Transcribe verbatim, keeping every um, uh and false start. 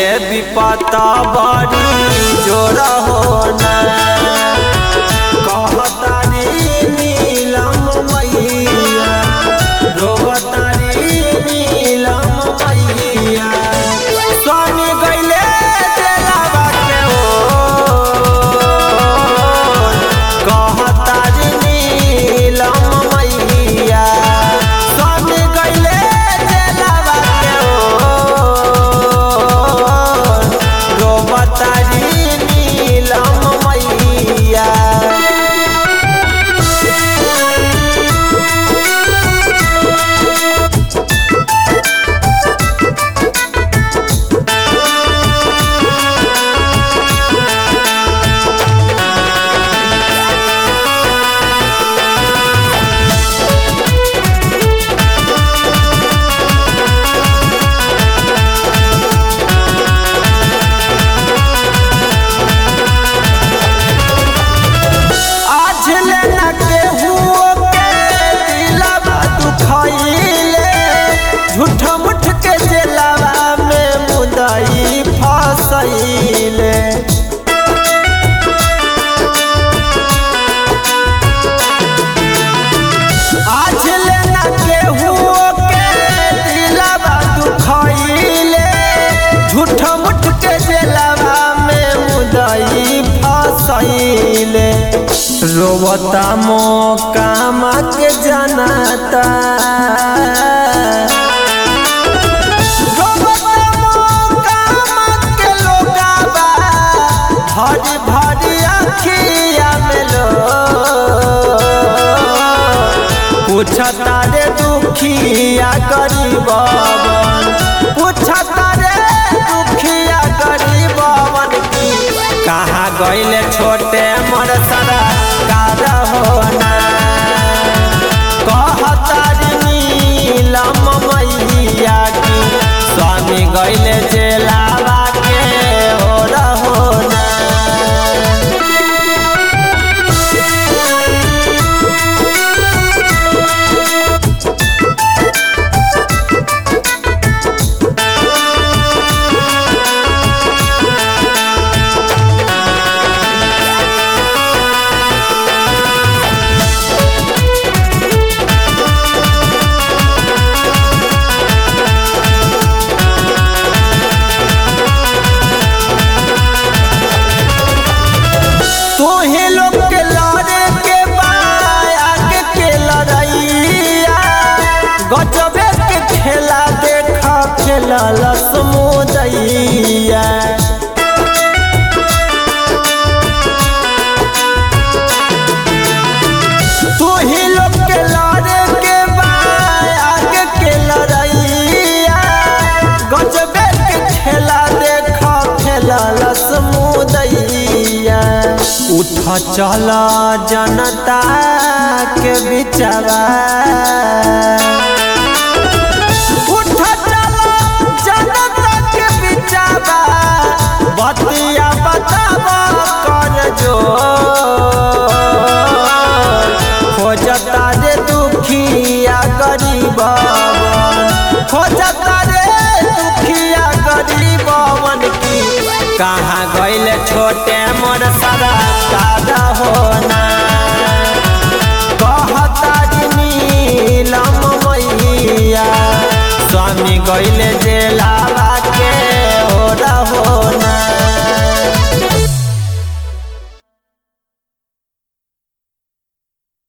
पहिले विपता बड़ी जोर होना कहतारी नीलम मैया रोवतारी नीलम मैया स्वामी गइले दिलवा के ओ कहतारी नीलम मैया स्वामी गइले दिलवा के ओ रोवतारी नीलम मैया। झूठ मुठ के जेलवा में मुदई फसैले आज लेना केहू के दिलवा दुखैले झूठ मुठ के जेलवा में मुदई फसैले रोवता मोकामा के जनता भरी भरी अखिया में लो पूछता रे दुखिया गरीबवन पूछता रे दुखिया गरीबवन की कहाँ गइले छोटे मोर सरा कार होना कहतारी नीलम मैया की स्वामी गइले जेलावा के ओर होना। तोहे लोग के लड़े के बाया के के लड़ैया गजबे के खेला देखा खेला लसमुदैया तोहे लोग के लड़े के बाया के के लड़ैया गजबे के खेला देखा खेला लसमुदैया उठ चल जनता के बिचवा उठ चल जनता के बिचवा बतिया बतावा कर जो खोजता रे दुखिया गरीबवन खोजता रे दुखिया गरीबवन की कहाँ गइले छोटे मोर सरा कार होना कहतारी नीलम मैया स्वामी गइले जेलावा के